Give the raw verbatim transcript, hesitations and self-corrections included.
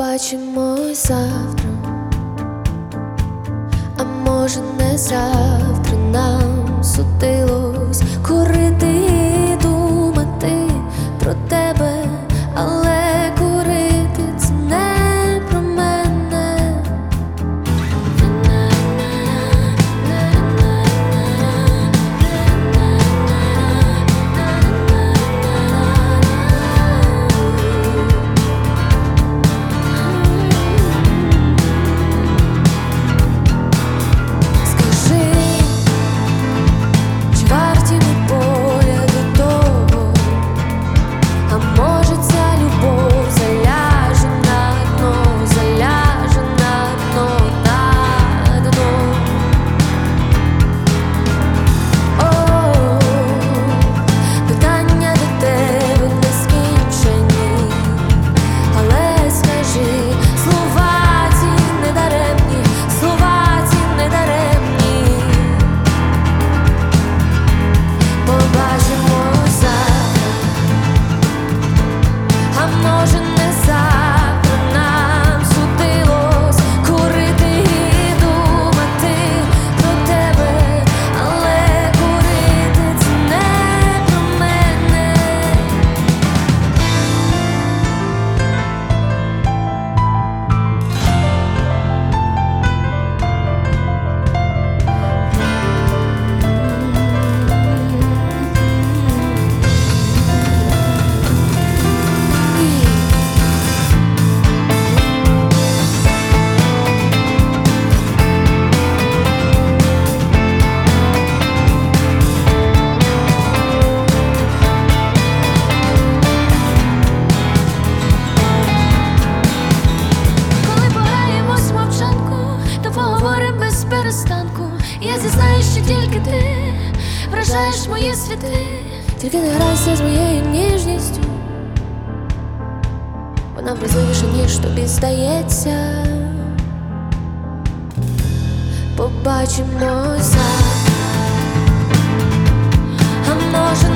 Побачимось завтра, а може не завтра. Нам судилось курити і думати про тебе, але курити це не про мене. Я зізнаю, що тільки ти вражаєш мої світи. Тільки не грайся з моєю ніжністю, вона вразливіша, ніж тобі здається. Побачимось завтра, а може